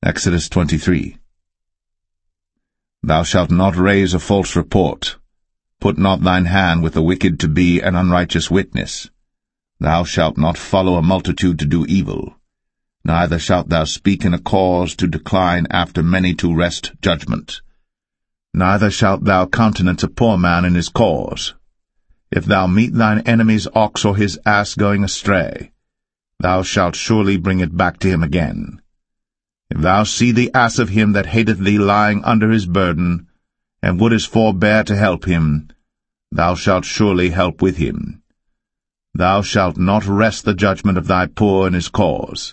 Exodus 23. Thou shalt not raise a false report. Put not thine hand with the wicked to be an unrighteous witness. Thou shalt not follow a multitude to do evil. Neither shalt thou speak in a cause to decline after many to wrest judgment. Neither shalt thou countenance a poor man in his cause. If thou meet thine enemy's ox or his ass going astray, thou shalt surely bring it back to him again. If thou see the ass of him that hateth thee lying under his burden, and wouldest forbear to help him, thou shalt surely help with him. Thou shalt not wrest the judgment of thy poor in his cause.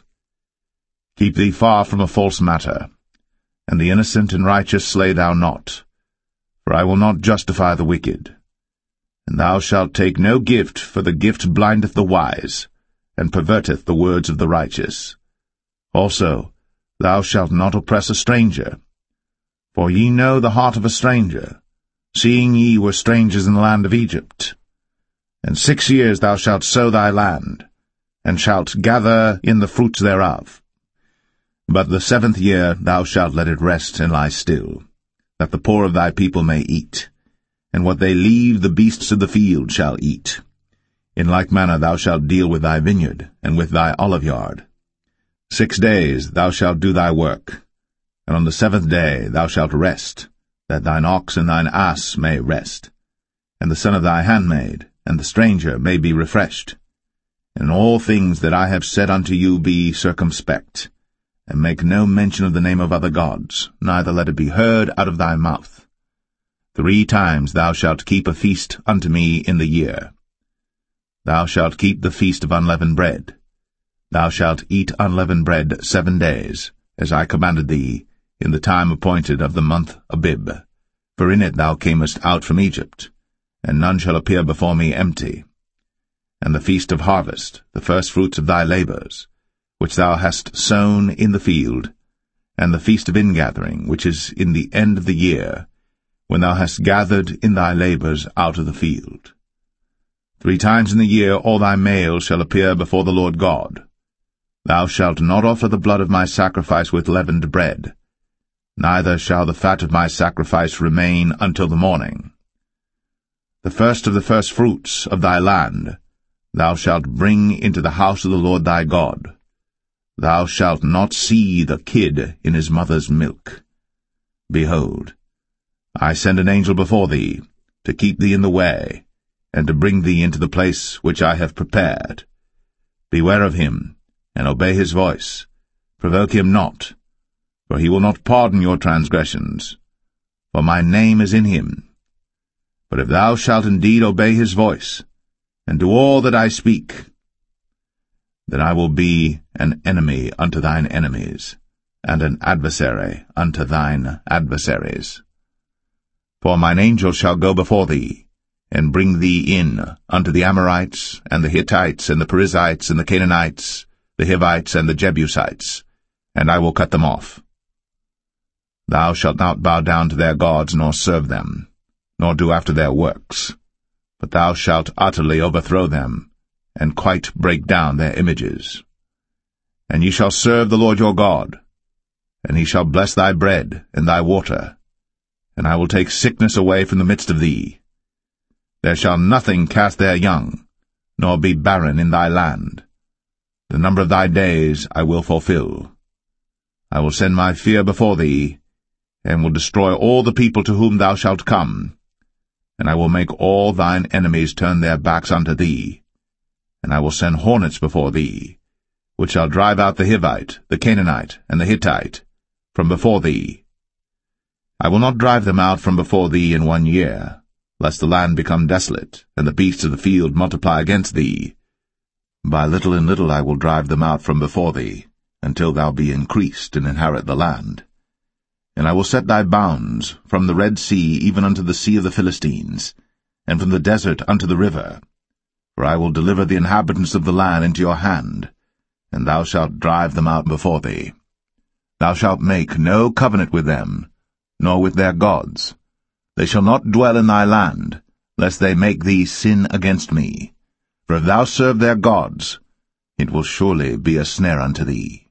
Keep thee far from a false matter, and the innocent and righteous slay thou not, for I will not justify the wicked. And thou shalt take no gift, for the gift blindeth the wise, and perverteth the words of the righteous. Also, thou shalt not oppress a stranger. For ye know the heart of a stranger, seeing ye were strangers in the land of Egypt. And 6 years thou shalt sow thy land, and shalt gather in the fruits thereof. But the 7th year thou shalt let it rest and lie still, that the poor of thy people may eat, and what they leave the beasts of the field shall eat. In like manner thou shalt deal with thy vineyard, and with thy oliveyard. 6 days thou shalt do thy work, and on the 7th day thou shalt rest, that thine ox and thine ass may rest, and the son of thy handmaid, and the stranger may be refreshed. And in all things that I have said unto you be circumspect, and make no mention of the name of other gods, neither let it be heard out of thy mouth. 3 times thou shalt keep a feast unto me in the year. Thou shalt keep the feast of unleavened bread. Thou shalt eat unleavened bread 7 days, as I commanded thee, in the time appointed of the month Abib. For in it thou camest out from Egypt, and none shall appear before me empty. And the feast of harvest, the firstfruits of thy labours, which thou hast sown in the field, and the feast of ingathering, which is in the end of the year, when thou hast gathered in thy labours out of the field. 3 times in the year all thy males shall appear before the Lord God. Thou shalt not offer the blood of my sacrifice with leavened bread, neither shall the fat of my sacrifice remain until the morning. The first of the firstfruits of thy land thou shalt bring into the house of the Lord thy God. Thou shalt not see the kid in his mother's milk. Behold, I send an angel before thee, to keep thee in the way, and to bring thee into the place which I have prepared. Beware of him, and obey his voice. Provoke him not, for he will not pardon your transgressions, for my name is in him. But if thou shalt indeed obey his voice, and do all that I speak, then I will be an enemy unto thine enemies, and an adversary unto thine adversaries. For mine angel shall go before thee, and bring thee in unto the Amorites, and the Hittites, and the Perizzites, and the Canaanites, the Hivites, and the Jebusites, and I will cut them off. Thou shalt not bow down to their gods, nor serve them, nor do after their works, but thou shalt utterly overthrow them, and quite break down their images. And ye shall serve the Lord your God, and he shall bless thy bread and thy water, and I will take sickness away from the midst of thee. There shall nothing cast their young, nor be barren in thy land. The number of thy days I will fulfill. I will send my fear before thee, and will destroy all the people to whom thou shalt come, and I will make all thine enemies turn their backs unto thee. And I will send hornets before thee, which shall drive out the Hivite, the Canaanite, and the Hittite from before thee. I will not drive them out from before thee in 1 year, lest the land become desolate, and the beasts of the field multiply against thee. By little and little I will drive them out from before thee, until thou be increased and inherit the land. And I will set thy bounds from the Red Sea even unto the sea of the Philistines, and from the desert unto the river. For I will deliver the inhabitants of the land into your hand, and thou shalt drive them out before thee. Thou shalt make no covenant with them, nor with their gods. They shall not dwell in thy land, lest they make thee sin against me. For if thou serve their gods, it will surely be a snare unto thee.